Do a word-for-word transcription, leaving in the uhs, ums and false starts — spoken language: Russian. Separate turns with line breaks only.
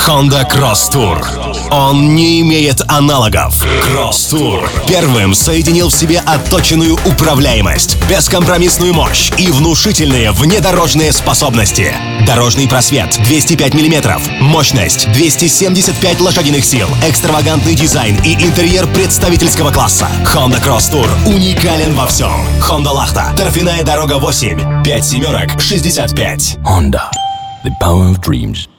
Honda Cross Tour. Он не имеет аналогов. Cross Tour первым соединил в себе отточенную управляемость, бескомпромиссную мощь и внушительные внедорожные способности. Дорожный просвет двести пять миллиметров, мощность двести семьдесят пять лошадиных сил, экстравагантный дизайн и интерьер представительского класса. Honda Cross Tour уникален во всем. Honda Лахта, торфяная дорога восемь, пять семерок, шестьдесят пять.
Honda. The power of dreams.